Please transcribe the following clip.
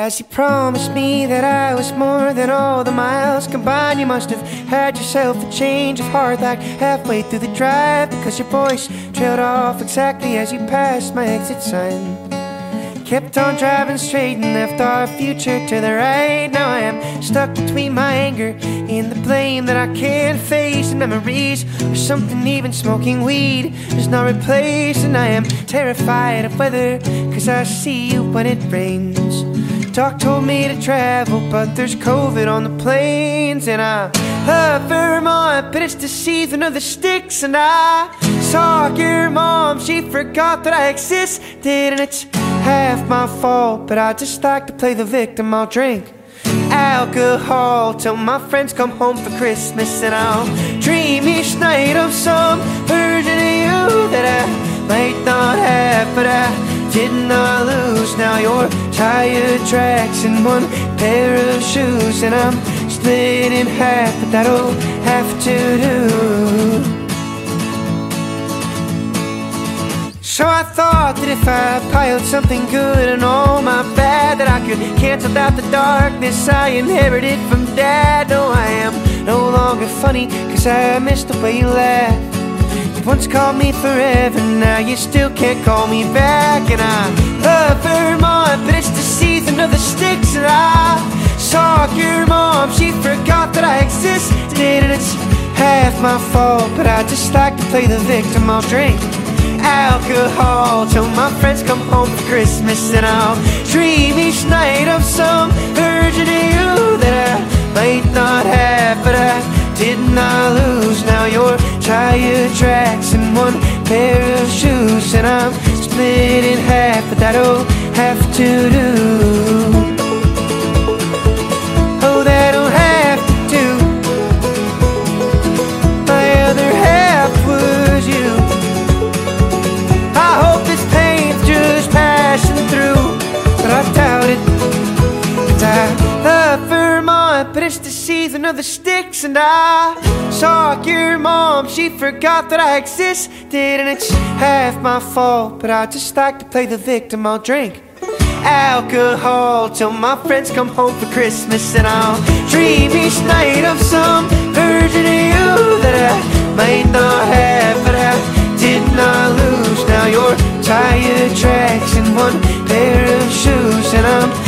As you promised me that I was more than all the miles combined, you must have had yourself a change of heart like halfway through the drive, because your voice trailed off exactly as you passed my exit sign. Kept on driving straight and left our future to the right. Now I am stuck between my anger and the blame that I can't face, and memories or something even smoking weed does not replace. And I am terrified of weather, cause I see you when it rains. Doc told me to travel, but there's COVID on the planes. And I love Vermont, but it's the season of the sticks. And I saw your mom, she forgot that I existed, and it's half my fault, but I just like to play the victim. I'll drink alcohol till my friends come home for Christmas, and I'll dream each night of some version of you that I might not have, but I did not lose. Now your tire tracks in one pair of shoes, and I'm split in half, but that'll have to do. So I thought that if I piled something good and all my bad, that I could cancel out the darkness I inherited from Dad. No, I am no longer funny, cause I missed the way you laughed. You once called me forever, now you still can't call me back. And I love Vermont, but it's the season of the sticks. And I saw your mom, she forgot that I existed, and it's half my fault, but I just like to play the victim. I'll drink alcohol till my friends come home for Christmas, and I'll dream each night of some version of you that I might not have, but I did not lose. Now your tire tracks in one pair of shoes, and I'm split in half, but that'll have to do. Oh, that'll have to do. My other half was you. I hope this pain's just passing through, but I doubt it. And I love Vermont, but it's the season of the sticks. And I saw your mom, she forgot that I existed, and it's half my fault, but I just like to play the victim. I'll drink alcohol till my friends come home for Christmas, and I'll dream each night of some version of you that I might not have, but I did not lose. Now your tire tracks in one pair of shoes, and I'm